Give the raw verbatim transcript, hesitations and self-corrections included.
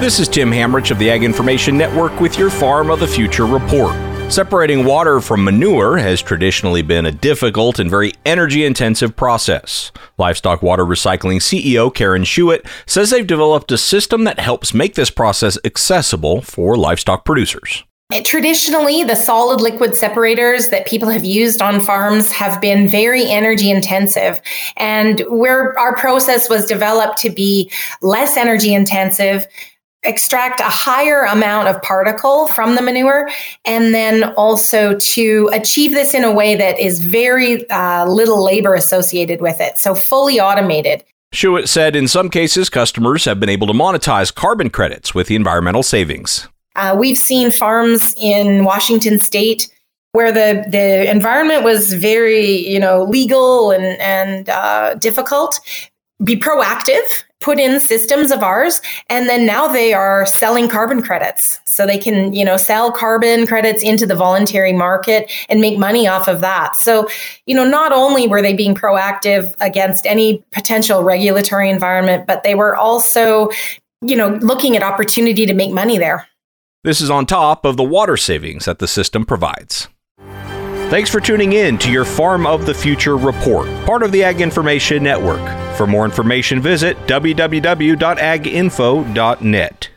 This is Tim Hamrich of the Ag Information Network with your Farm of the Future report. Separating water from manure has traditionally been a difficult and very energy-intensive process. Livestock Water Recycling C E O Karen Schuett says they've developed a system that helps make this process accessible for livestock producers. Traditionally, the solid liquid separators that people have used on farms have been very energy intensive. And where our process was developed to be less energy intensive, extract a higher amount of particle from the manure, and then also to achieve this in a way that is very uh, little labor associated with it. So fully automated. Schuett said in some cases, customers have been able to monetize carbon credits with the environmental savings. Uh, we've seen farms in Washington State where the, the environment was very, you know, legal and, and uh, difficult, be proactive, put in systems of ours, and then now they are selling carbon credits. So they can, you know, sell carbon credits into the voluntary market and make money off of that. So, you know, not only were they being proactive against any potential regulatory environment, but they were also, you know, looking at opportunity to make money there. This is on top of the water savings that the system provides. Thanks for tuning in to your Farm of the Future report, part of the Ag Information Network. For more information, visit w w w dot ag info dot net.